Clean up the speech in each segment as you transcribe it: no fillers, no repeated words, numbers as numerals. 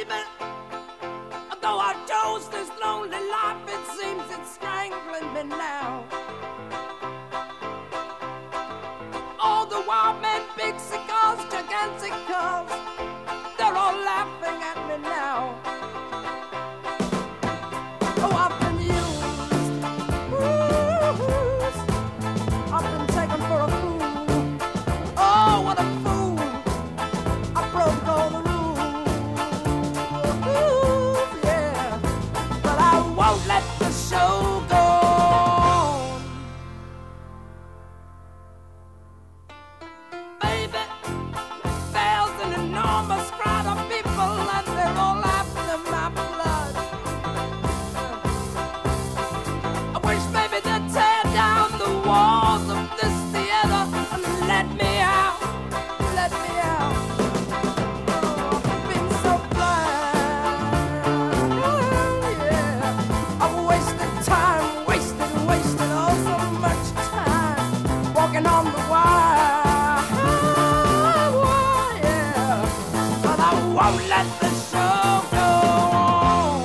baby. Though I chose this lonely life, it seems it's strangling me now. All the wild men, big cigars, gigantic cars, they're all laughing at me now. Oh, I've been used, I've been taken for a fool. Oh, what a fool, I broke all the rules, yeah. But I won't let the show go on. Baby, there's an enormous crowd of people and they're all after my blood. I wish maybe they'd tear down the walls of this theater and let me out, let me out. Oh, I've been so blind, yeah. I've wasted time, wasted all so much time walking on the wire, yeah. But I won't let the show go on.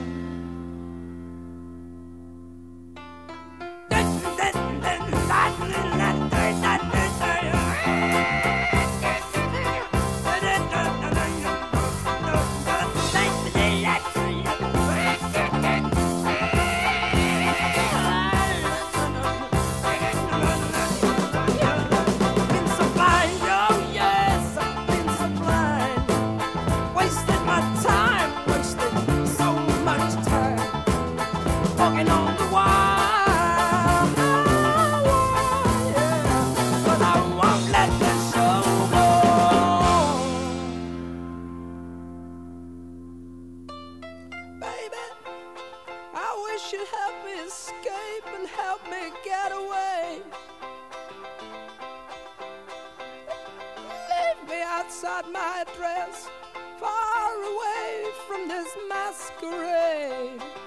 Been so blind, oh yes, I've been so blind. Wasted my time, wasted so much time walking on the wire, yeah. But I won't let the show go on. Baby, I wish you'd help me escape and help me get away. Leave me outside my address, far away from this masquerade.